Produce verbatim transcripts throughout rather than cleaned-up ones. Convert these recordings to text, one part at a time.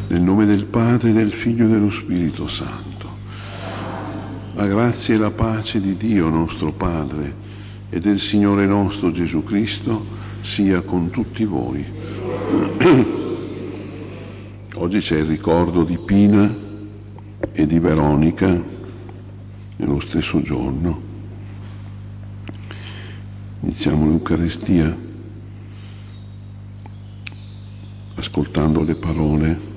Nel nome del Padre, del Figlio e dello Spirito Santo. La grazia e la pace di Dio nostro Padre e del Signore nostro Gesù Cristo sia con tutti voi. Oggi c'è il ricordo di Pina e di Veronica nello stesso giorno. Iniziamo l'Eucaristia ascoltando le parole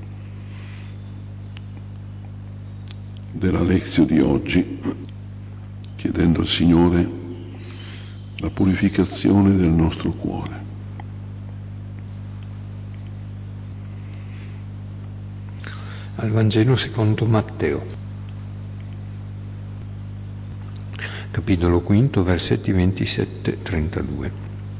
della Lezio di oggi, chiedendo al Signore la purificazione del nostro cuore. Al Vangelo secondo Matteo, capitolo quinto, versetti ventisette trentadue.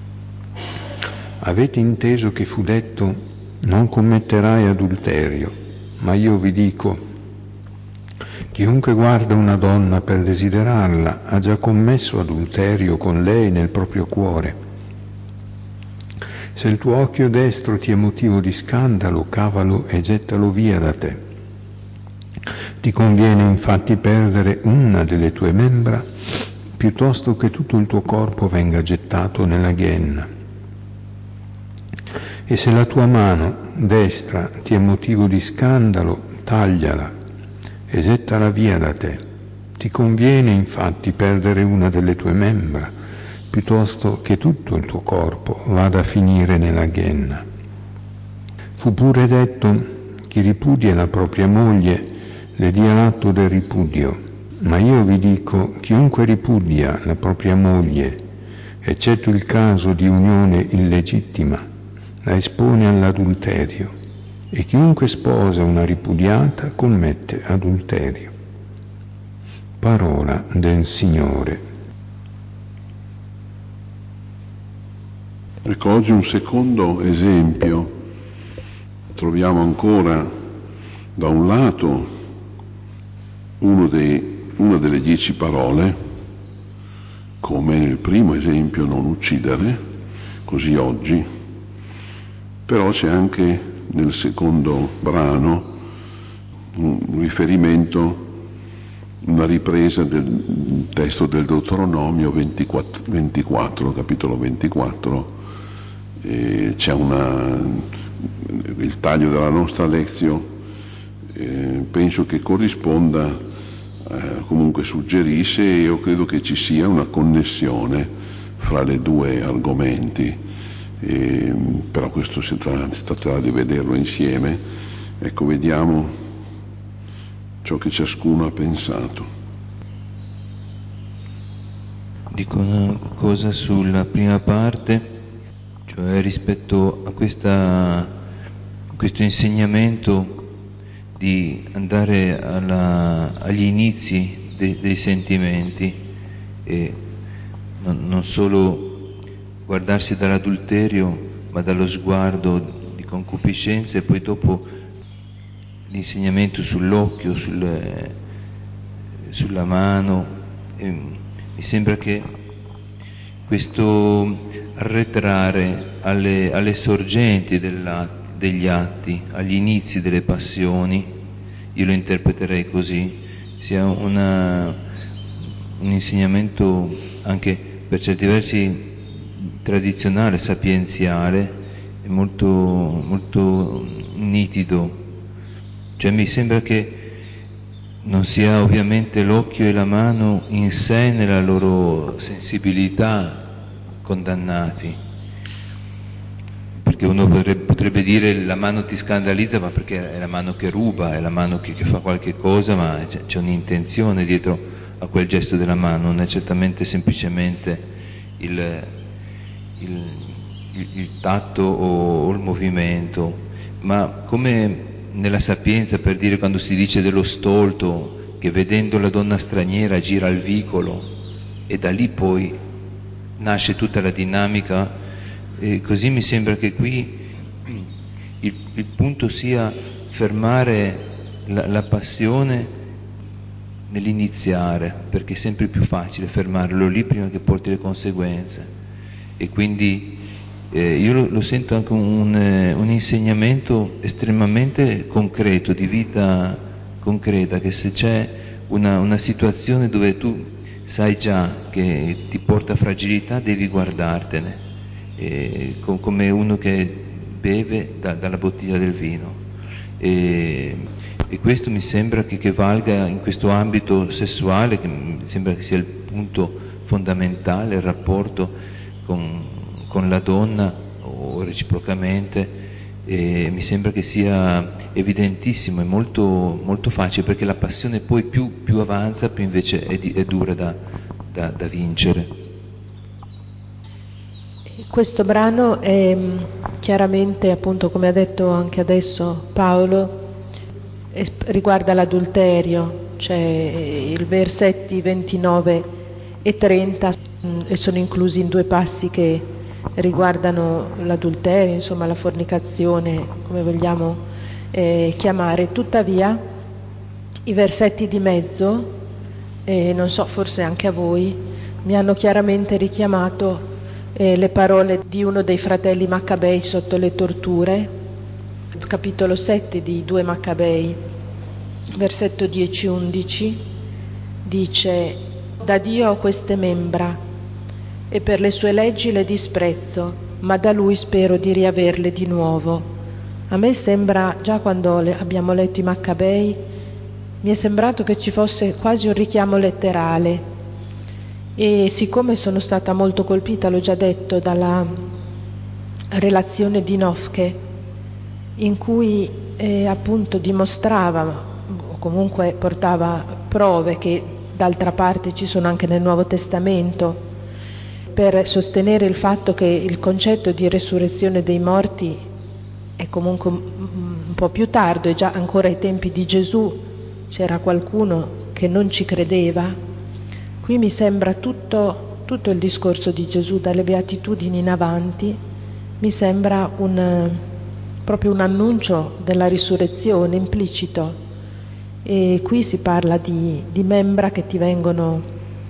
Avete inteso che fu detto: non commetterai adulterio, ma io vi dico: chiunque guarda una donna per desiderarla ha già commesso adulterio con lei nel proprio cuore. Se il tuo occhio destro ti è motivo di scandalo, cavalo e gettalo via da te. Ti conviene infatti perdere una delle tue membra piuttosto che tutto il tuo corpo venga gettato nella ghenna. E se la tua mano destra ti è motivo di scandalo, tagliala e gettala via da te. Ti conviene infatti perdere una delle tue membra, piuttosto che tutto il tuo corpo vada a finire nella ghenna. Fu pure detto: chi ripudia la propria moglie le dia l'atto del ripudio, ma io vi dico: chiunque ripudia la propria moglie, eccetto il caso di unione illegittima, la espone all'adulterio. E chiunque sposa una ripudiata commette adulterio. Parola del Signore. Ecco, oggi un secondo esempio. Troviamo ancora, da un lato, uno dei, una delle dieci parole, come nel primo esempio non uccidere, così oggi, però c'è anche nel secondo brano un riferimento, una ripresa del testo del Deuteronomio ventiquattro, ventiquattro capitolo ventiquattro. E c'è una, il taglio della nostra Lezio, eh, penso che corrisponda, eh, comunque suggerisce, e io credo che ci sia una connessione fra le due argomenti. E, però questo si, tra, si tratterà di vederlo insieme. Ecco, vediamo ciò che ciascuno ha pensato. Dico una cosa sulla prima parte, cioè rispetto a questa, questo insegnamento di andare alla, agli inizi de, dei sentimenti e non, non solo guardarsi dall'adulterio, ma dallo sguardo di concupiscenza, e poi dopo l'insegnamento sull'occhio, sul, sulla mano. E mi sembra che questo arretrare alle, alle sorgenti della, degli atti, agli inizi delle passioni, io lo interpreterei così, sia una, un insegnamento anche per certi versi tradizionale, sapienziale e molto, molto nitido. Cioè mi sembra che non sia ovviamente l'occhio e la mano in sé nella loro sensibilità condannati, perché uno potrebbe, potrebbe dire la mano ti scandalizza, ma perché è la mano che ruba, è la mano che, che fa qualche cosa, ma c'è, c'è un'intenzione dietro a quel gesto della mano, non è certamente semplicemente il, il, il, il tatto o, o il movimento, ma come nella Sapienza, per dire, quando si dice dello stolto che vedendo la donna straniera gira al vicolo e da lì poi nasce tutta la dinamica, e così mi sembra che qui il, il punto sia fermare la, la passione nell'iniziare, perché è sempre più facile fermarlo lì prima che porti le conseguenze, e quindi Eh, io lo, lo sento anche un, un insegnamento estremamente concreto, di vita concreta, che se c'è una, una situazione dove tu sai già che ti porta fragilità, devi guardartene, eh, com- come uno che beve da, dalla bottiglia del vino. E, e questo mi sembra che, che valga in questo ambito sessuale, che mi sembra che sia il punto fondamentale, il rapporto con, con la donna o reciprocamente. E mi sembra che sia evidentissimo e molto, molto facile, perché la passione poi più, più avanza, più invece è, di, è dura da, da, da vincere. Questo brano è chiaramente, appunto, come ha detto anche adesso Paolo, riguarda l'adulterio, cioè i versetti ventinove e trenta e sono inclusi in due passi che riguardano l'adulterio, insomma la fornicazione, come vogliamo eh, chiamare. Tuttavia i versetti di mezzo, eh, non so, forse anche a voi, mi hanno chiaramente richiamato eh, le parole di uno dei fratelli Maccabei sotto le torture, capitolo sette di due Maccabei, versetto dieci undici, dice: da Dio ho queste membra e per le sue leggi le disprezzo, ma da Lui spero di riaverle di nuovo. A me sembra, già quando le abbiamo letto i Maccabei, mi è sembrato che ci fosse quasi un richiamo letterale, e siccome sono stata molto colpita, l'ho già detto, dalla relazione di Nofke, in cui eh, appunto dimostrava, o comunque portava prove che d'altra parte ci sono anche nel Nuovo Testamento, per sostenere il fatto che il concetto di resurrezione dei morti è comunque un po' più tardo, e già ancora ai tempi di Gesù c'era qualcuno che non ci credeva. Qui mi sembra tutto, tutto il discorso di Gesù, dalle beatitudini in avanti, mi sembra un, proprio un annuncio della risurrezione implicito, e qui si parla di, di membra che ti vengono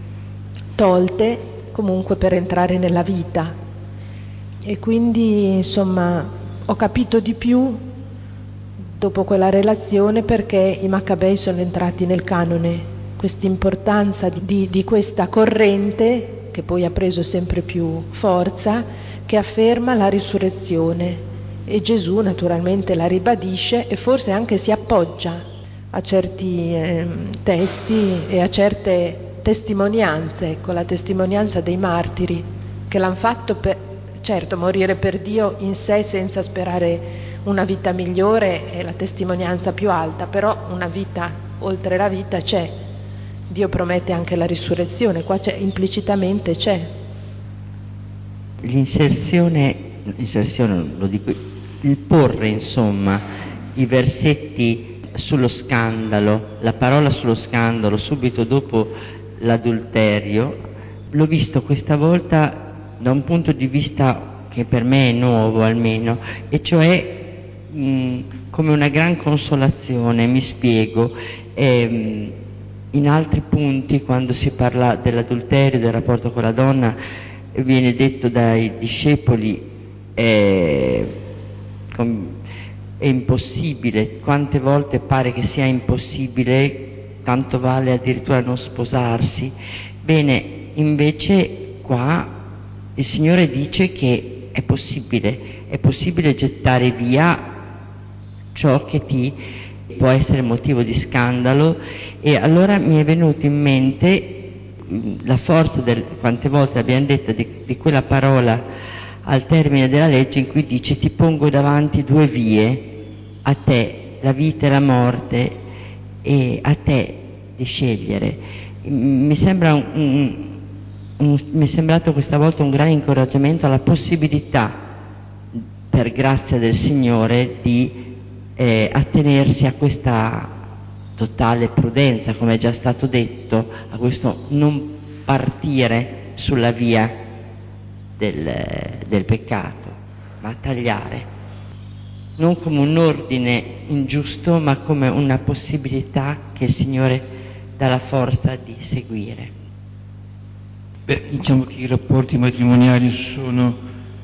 tolte comunque per entrare nella vita, e quindi insomma ho capito di più dopo quella relazione perché i Maccabei sono entrati nel canone, quest'importanza di, di questa corrente che poi ha preso sempre più forza, che afferma la risurrezione, e Gesù naturalmente la ribadisce e forse anche si appoggia a certi eh, testi e a certe testimonianze, ecco, la testimonianza dei martiri che l'hanno fatto per, certo, morire per Dio in sé senza sperare una vita migliore è la testimonianza più alta, però una vita oltre la vita c'è. Dio promette anche la risurrezione, qua c'è, implicitamente c'è. L'inserzione, l'inserzione lo dico, il porre insomma i versetti sullo scandalo, la parola sullo scandalo subito dopo l'adulterio, l'ho visto questa volta da un punto di vista che per me è nuovo almeno, e cioè mh, come una gran consolazione. Mi spiego. Ehm, in altri punti, quando si parla dell'adulterio, del rapporto con la donna, viene detto dai discepoli eh, com, è impossibile, quante volte pare che sia impossibile, tanto vale addirittura non sposarsi. Bene, invece qua il Signore dice che è possibile, è possibile gettare via ciò che ti può essere motivo di scandalo. E allora mi è venuto in mente la forza del, quante volte abbiamo detto di, di quella parola al termine della legge in cui dice: ti pongo davanti due vie, a te la vita e la morte, e a te di scegliere. Mi sembra un, un, un, mi è sembrato questa volta un grande incoraggiamento alla possibilità, per grazia del Signore, di eh, attenersi a questa totale prudenza, come è già stato detto, a questo non partire sulla via del, del peccato, ma tagliare, non come un ordine ingiusto, ma come una possibilità che il Signore dà la forza di seguire. Beh, diciamo che i rapporti matrimoniali sono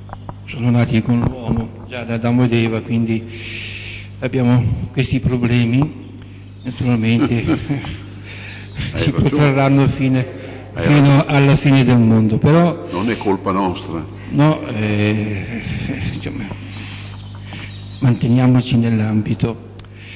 sono nati con l'uomo, già da Adamo ed Eva, quindi abbiamo questi problemi, naturalmente ci protrarranno fine, fino alla fine del mondo, però non è colpa nostra. No, eh, diciamo, manteniamoci nell'ambito.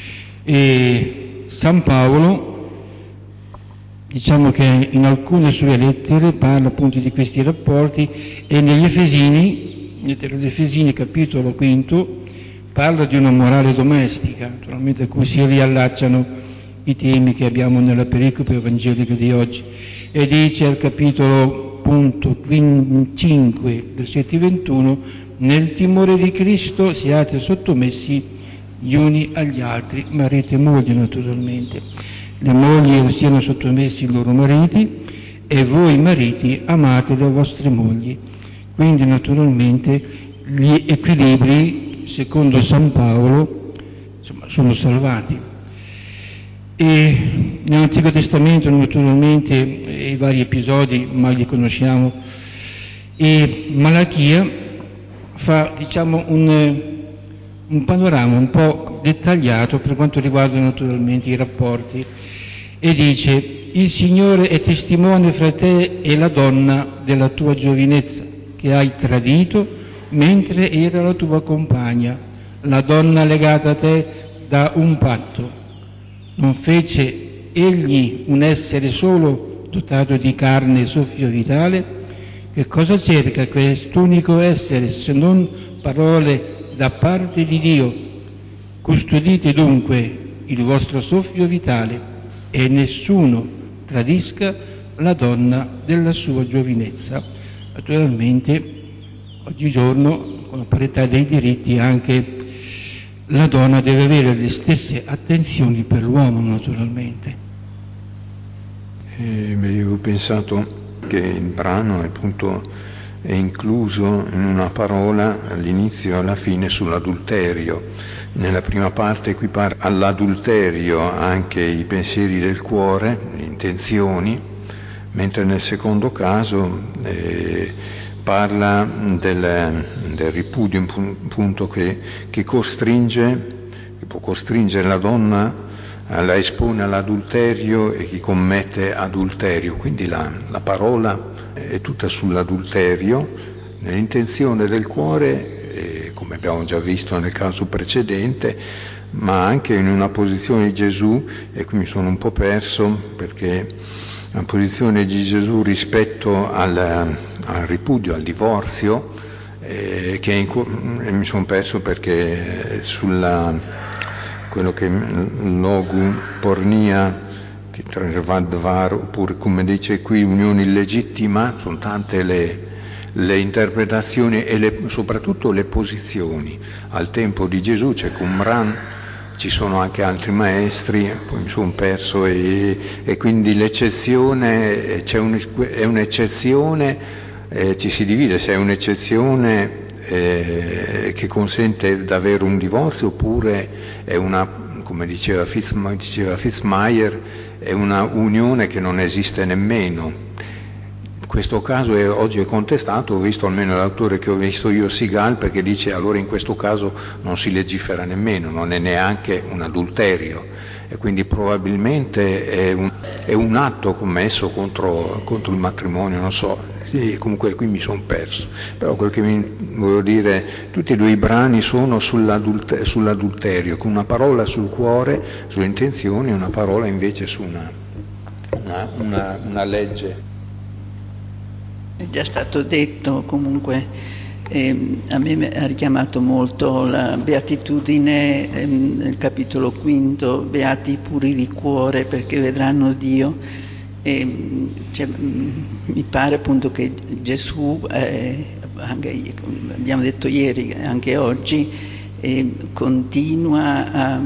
E San Paolo, diciamo che in alcune sue lettere parla appunto di questi rapporti, e negli Efesini, negli Efesini capitolo quinto, parla di una morale domestica, naturalmente a cui si riallacciano i temi che abbiamo nella pericope evangelica di oggi, e dice al capitolo punto cinque, versetti ventuno: nel timore di Cristo siate sottomessi gli uni agli altri, marito e moglie naturalmente. Le mogli siano sottomessi i loro mariti, e voi mariti amate le vostre mogli. Quindi naturalmente gli equilibri, secondo San Paolo, insomma, sono salvati. E nell'Antico Testamento naturalmente i vari episodi mai li conosciamo, e Malachia fa, diciamo, un, un panorama un po' dettagliato per quanto riguarda naturalmente i rapporti, e dice: il Signore è testimone fra te e la donna della tua giovinezza che hai tradito mentre era la tua compagna, la donna legata a te da un patto. Non fece egli un essere solo dotato di carne e soffio vitale? Che cosa cerca quest'unico essere se non parole da parte di Dio? Custodite dunque il vostro soffio vitale, e nessuno tradisca la donna della sua giovinezza. Naturalmente oggigiorno, con la parità dei diritti, anche la donna deve avere le stesse attenzioni per l'uomo, naturalmente. E avevo pensato che il brano appunto è incluso in una parola all'inizio e alla fine sull'adulterio. Nella prima parte equipara all'adulterio anche i pensieri del cuore, le intenzioni, mentre nel secondo caso eh, parla del, del ripudio, appunto, che, che costringe, che può costringere la donna, la espone all'adulterio e chi commette adulterio. Quindi la, la parola è tutta sull'adulterio, nell'intenzione del cuore, eh, come abbiamo già visto nel caso precedente, ma anche in una posizione di Gesù, e qui mi sono un po' perso perché la posizione di Gesù rispetto al, al ripudio, al divorzio, eh, che in, eh, mi sono perso perché sulla quello che logu pornia, che vadvar, oppure come dice qui unione illegittima, sono tante le, le interpretazioni e le, soprattutto le posizioni. Al tempo di Gesù c'è Qumran, ci sono anche altri maestri, poi mi sono perso, e, e quindi l'eccezione, c'è un, è un'eccezione, eh, ci si divide se è un'eccezione eh, che consente di avere un divorzio, oppure è una, come diceva, Fitz, diceva Fitzmyer, è una unione che non esiste nemmeno. Questo caso è, oggi è contestato, ho visto almeno l'autore che ho visto io, Sigal, perché dice allora in questo caso non si legifera nemmeno, non è neanche un adulterio, e quindi probabilmente è un, è un atto commesso contro, contro il matrimonio, non so, sì, comunque qui mi sono perso. Però quel che mi voglio dire, tutti e due i brani sono sull'adulterio, sull'adulterio, con una parola sul cuore, sulle intenzioni, e una parola invece su una, una, una, una legge. È già stato detto, comunque eh, a me ha richiamato molto la beatitudine eh, nel capitolo quinto: beati i puri di cuore perché vedranno Dio. E, cioè, mi pare appunto che Gesù, eh, anche, abbiamo detto ieri, anche oggi, eh, continua a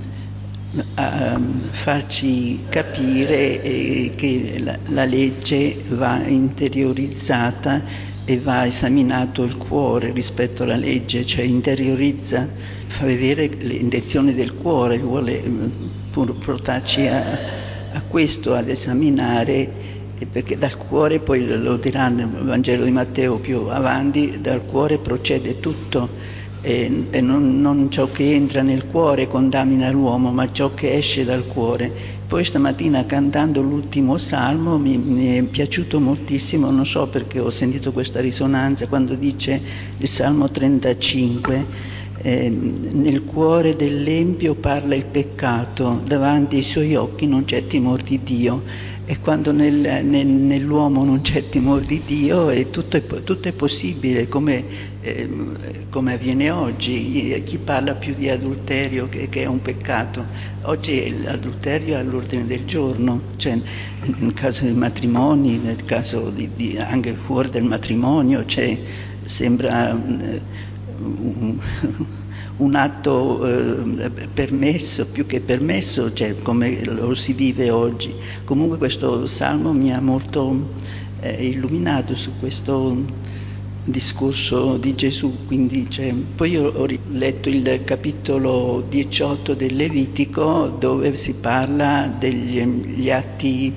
a farci capire eh, che la, la legge va interiorizzata e va esaminato il cuore rispetto alla legge, cioè interiorizza, fa vedere le intenzioni del cuore, vuole portarci a, a questo, ad esaminare e perché dal cuore, poi lo dirà nel Vangelo di Matteo più avanti, dal cuore procede tutto, e, e non, non ciò che entra nel cuore contamina l'uomo, ma ciò che esce dal cuore. Poi stamattina, cantando l'ultimo salmo, mi, mi è piaciuto moltissimo, non so perché ho sentito questa risonanza quando dice il Salmo trentacinque, eh, nel cuore dell'empio parla il peccato, davanti ai suoi occhi non c'è timor di Dio. E quando nel, nel, nell'uomo non c'è timore di Dio, e tutto, è, tutto è possibile, come, eh, come avviene oggi. Chi parla più di adulterio, che, che è un peccato? Oggi l'adulterio è all'ordine del giorno, cioè nel caso dei matrimoni, nel caso di, di, anche fuori del matrimonio, cioè, sembra eh, un, un atto eh, permesso, più che permesso, cioè come lo si vive oggi. Comunque questo salmo mi ha molto eh, illuminato su questo discorso di Gesù. Quindi, cioè, poi io ho letto il capitolo diciotto del Levitico, dove si parla degli atti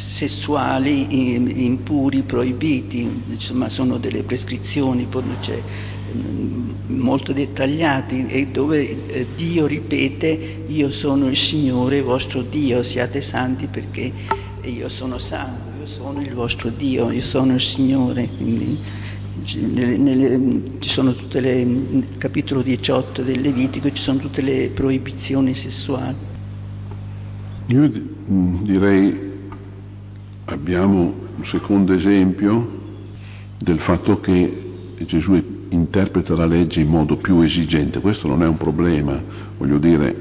sessuali impuri, proibiti, insomma sono delle prescrizioni, cioè, molto dettagliati, e dove Dio ripete: io sono il Signore vostro Dio, siate santi perché io sono santo, io sono il vostro Dio, io sono il Signore. Quindi nelle, nelle, ci sono tutte le, nel capitolo diciotto del Levitico ci sono tutte le proibizioni sessuali. Io direi abbiamo un secondo esempio del fatto che Gesù interpreta la legge in modo più esigente. Questo non è un problema, voglio dire,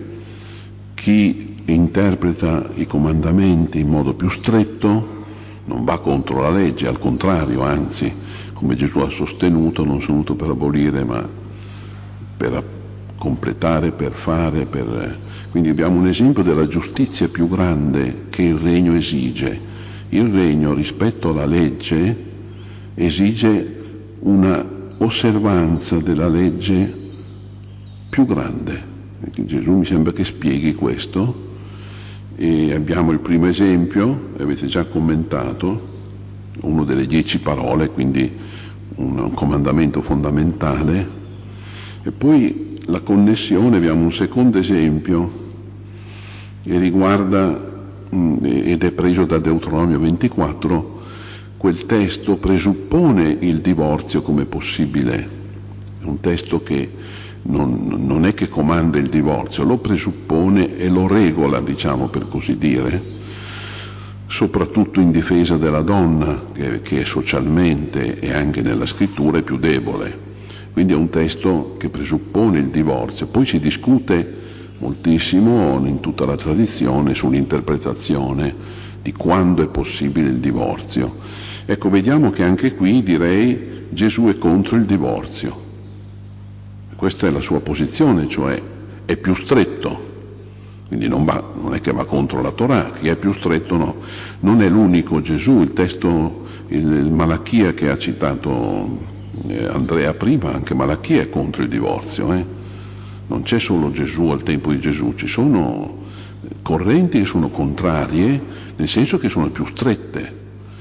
chi interpreta i comandamenti in modo più stretto non va contro la legge, al contrario, anzi, come Gesù ha sostenuto, non sono venuto per abolire, ma per completare, per fare, per... Quindi abbiamo un esempio della giustizia più grande che il regno esige. Il regno, rispetto alla legge, esige una osservanza della legge più grande. E Gesù mi sembra che spieghi questo, e abbiamo il primo esempio, avete già commentato, uno delle dieci parole, quindi un comandamento fondamentale, e poi la connessione. Abbiamo un secondo esempio che riguarda, ed è preso da Deuteronomio ventiquattro, quel testo presuppone il divorzio come possibile, è un testo che non, non è che comanda il divorzio, lo presuppone e lo regola, diciamo, per così dire, soprattutto in difesa della donna, che, che è socialmente e anche nella scrittura è più debole. Quindi è un testo che presuppone il divorzio. Poi si discute moltissimo in tutta la tradizione sull'interpretazione di quando è possibile il divorzio. Ecco, vediamo che anche qui, direi, Gesù è contro il divorzio. Questa è la sua posizione, cioè è più stretto, quindi non, va, non è che va contro la Torah, chi è più stretto no. Non è l'unico Gesù, il testo, il, il Malachia che ha citato eh, Andrea prima, anche Malachia è contro il divorzio, eh? Non c'è solo Gesù al tempo di Gesù, ci sono correnti che sono contrarie, nel senso che sono più strette.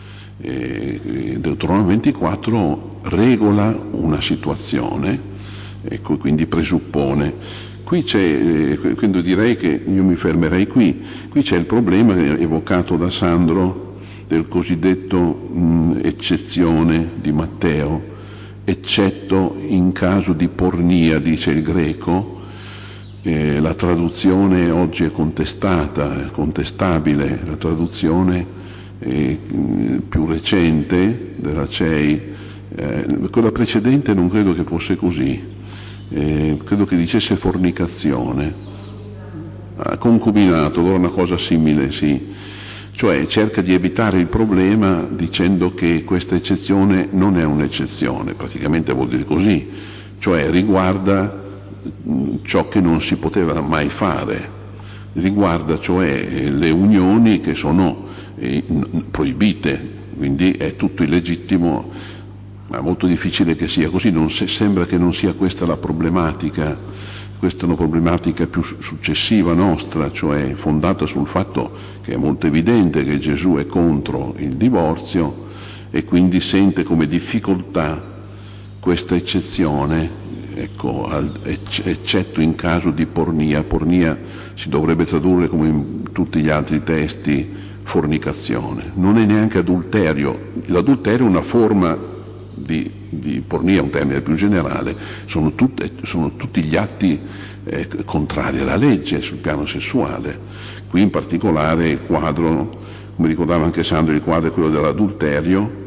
E Deuteronomio ventiquattro regola una situazione, ecco, quindi presuppone. Qui c'è, quindi direi che io mi fermerei qui, qui c'è il problema evocato da Sandro del cosiddetto mh, eccezione di Matteo, eccetto in caso di pornia, dice il greco. Eh, la traduzione oggi è contestata, è contestabile, la traduzione eh, più recente della C E I, eh, quella precedente non credo che fosse così, eh, credo che dicesse fornicazione, ah, concubinato, allora una cosa simile, sì, cioè cerca di evitare il problema dicendo che questa eccezione non è un'eccezione, praticamente vuol dire così, cioè riguarda ciò che non si poteva mai fare, riguarda cioè le unioni che sono eh, proibite, quindi è tutto illegittimo, ma è molto difficile che sia così, non se, sembra che non sia questa la problematica questa è una problematica più successiva nostra, cioè fondata sul fatto che è molto evidente che Gesù è contro il divorzio e quindi sente come difficoltà questa eccezione, ecco, eccetto in caso di pornia. Pornia si dovrebbe tradurre, come in tutti gli altri testi, fornicazione. Non è neanche adulterio. L'adulterio è una forma di, di pornia, un termine più generale, sono, tutte, sono tutti gli atti eh, contrari alla legge sul piano sessuale. Qui in particolare il quadro, come ricordava anche Sandro, il quadro è quello dell'adulterio.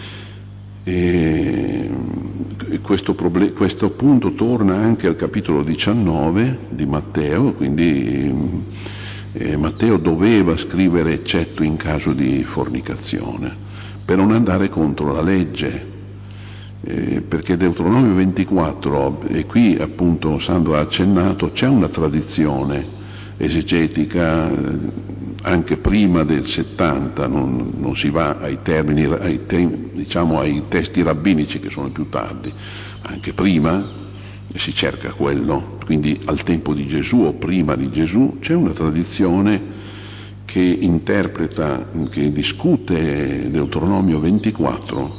E questo, problem- questo punto torna anche al capitolo diciannove di Matteo, quindi eh, Matteo doveva scrivere eccetto in caso di fornicazione, per non andare contro la legge, eh, perché Deuteronomio ventiquattro, e qui appunto Sandro ha accennato, c'è una tradizione esegetica anche prima del settanta, non, non si va ai termini, ai, te, diciamo ai testi rabbinici che sono più tardi, anche prima si cerca quello, quindi al tempo di Gesù o prima di Gesù c'è una tradizione che interpreta, che discute Deuteronomio ventiquattro,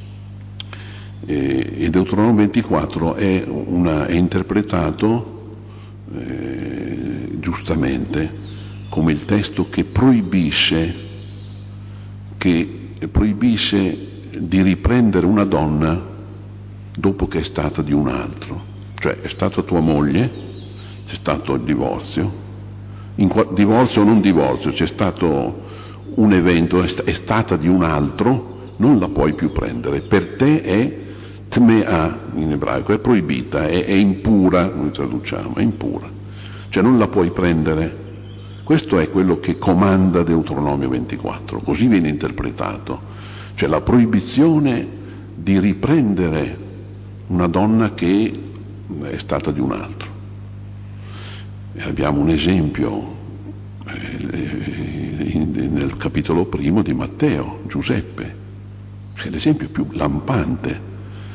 e, e Deuteronomio ventiquattro è, una, è interpretato Eh, giustamente come il testo che proibisce che proibisce di riprendere una donna dopo che è stata di un altro, cioè è stata tua moglie, c'è stato il divorzio, in qua, divorzio o non divorzio, c'è stato un evento, è, st- è stata di un altro, non la puoi più prendere, per te è tmea in ebraico, è proibita, è, è impura, noi traduciamo, è impura, cioè non la puoi prendere. Questo è quello che comanda Deuteronomio ventiquattro, così viene interpretato, cioè la proibizione di riprendere una donna che è stata di un altro. E abbiamo un esempio eh, nel capitolo primo di Matteo, Giuseppe, è l'esempio più lampante.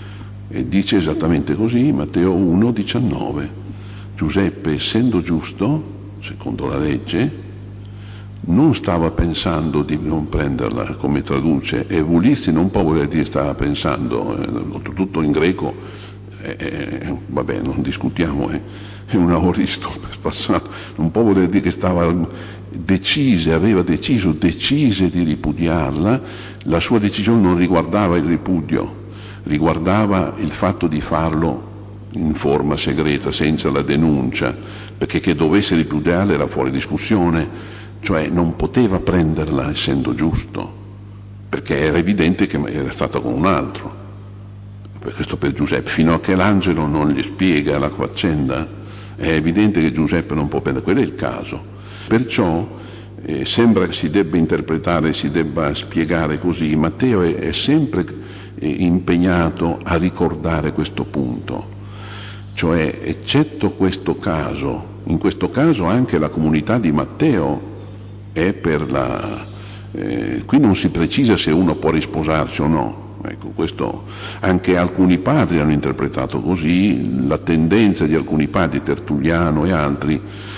E dice esattamente così, Matteo uno diciannove, Giuseppe, essendo giusto, secondo la legge, non stava pensando di non prenderla, come traduce, e vulissi non può voler dire stava pensando, eh, tutto in greco, eh, eh, vabbè, non discutiamo, eh, è un aoristo passato, non può voler dire che stava decise, aveva deciso, decise di ripudiarla, la sua decisione non riguardava il ripudio, riguardava il fatto di farlo in forma segreta, senza la denuncia, perché che dovesse ripudiarla era fuori discussione, cioè non poteva prenderla essendo giusto, perché era evidente che era stata con un altro. Questo per Giuseppe, fino a che l'angelo non gli spiega la faccenda, è evidente che Giuseppe non può prendere, quello è il caso. Perciò eh, sembra che si debba interpretare, si debba spiegare così. Matteo è, è sempre eh, impegnato a ricordare questo punto, cioè eccetto questo caso, in questo caso anche la comunità di Matteo è per la... Eh, qui non si precisa se uno può risposarsi o no. Ecco, questo anche alcuni padri hanno interpretato così, la tendenza di alcuni padri, Tertulliano e altri,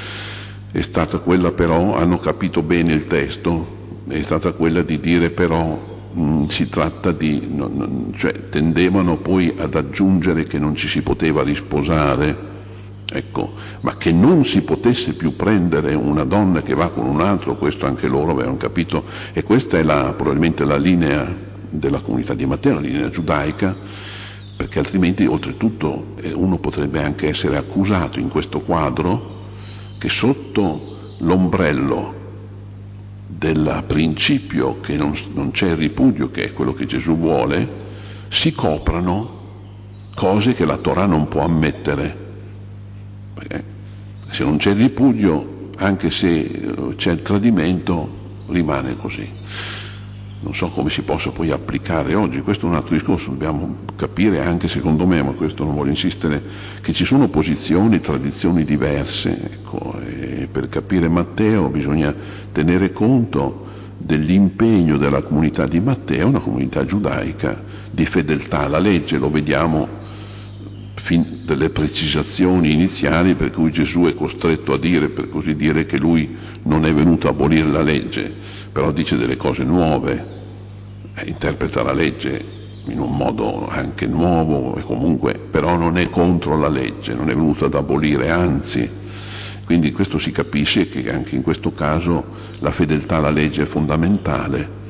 è stata quella però, hanno capito bene il testo, è stata quella di dire però mh, si tratta di, no, no, cioè tendevano poi ad aggiungere che non ci si poteva risposare, ecco, ma che non si potesse più prendere una donna che va con un altro, questo anche loro avevano capito, e questa è la, probabilmente la linea della comunità di Matteo, la linea giudaica, perché altrimenti oltretutto eh, uno potrebbe anche essere accusato in questo quadro che sotto l'ombrello del principio che non, non c'è il ripudio, che è quello che Gesù vuole, si coprano cose che la Torah non può ammettere, perché se non c'è il ripudio, anche se c'è il tradimento, rimane così. Non so come si possa poi applicare oggi, questo è un altro discorso, dobbiamo capire anche secondo me, ma questo non voglio insistere, che ci sono posizioni, tradizioni diverse, ecco, e per capire Matteo bisogna tenere conto dell'impegno della comunità di Matteo, una comunità giudaica di fedeltà alla legge, lo vediamo fin- delle precisazioni iniziali per cui Gesù è costretto a dire, per così dire, che lui non è venuto a abolire la legge, però dice delle cose nuove, eh, interpreta la legge in un modo anche nuovo, e comunque però non è contro la legge, non è venuto ad abolire, anzi. Quindi questo si capisce che anche in questo caso la fedeltà alla legge è fondamentale,